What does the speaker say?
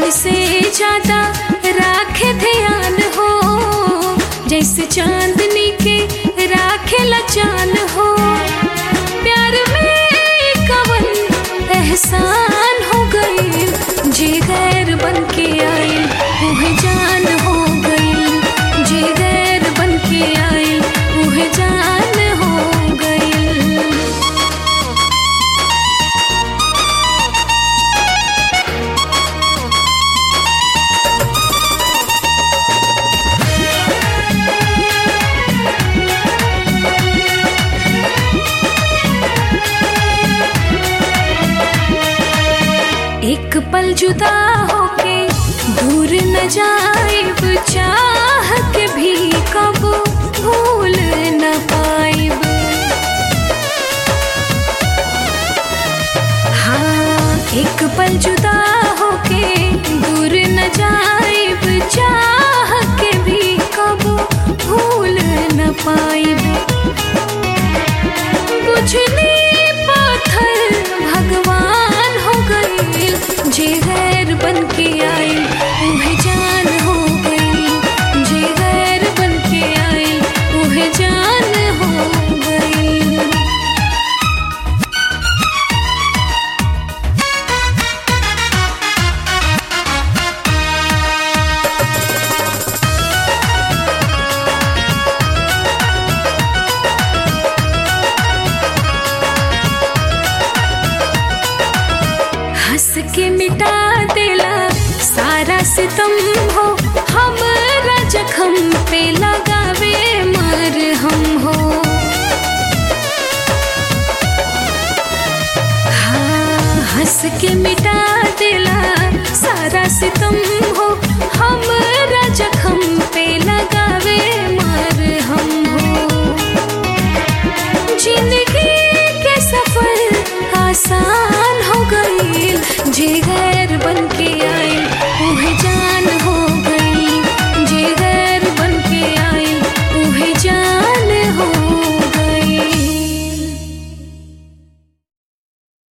से ज्यादा राखे ध्यान हो, जैसे चांदनी के राखेला चान हो। प्यार में कवन एहसान हो गई, जे गैर बन के आई उहे जान हो गई, जे गैर बन के आई उहे जान हो गई। एक पल जुदा होके दूर न जाइब, चाह के भी कब भूल न पाइब। हाँ, एक पल जुदा होके दूर न जाइब, चाह के भी कब भूल न पाइब। बुझनी पाथर भगवान हो गई, जे गैर बन के आई उहे जान हो गई, जे गैर बन के आई उहे जान हो गई। हंस के मिटा देला सारा सितम हो, हमरा जख्म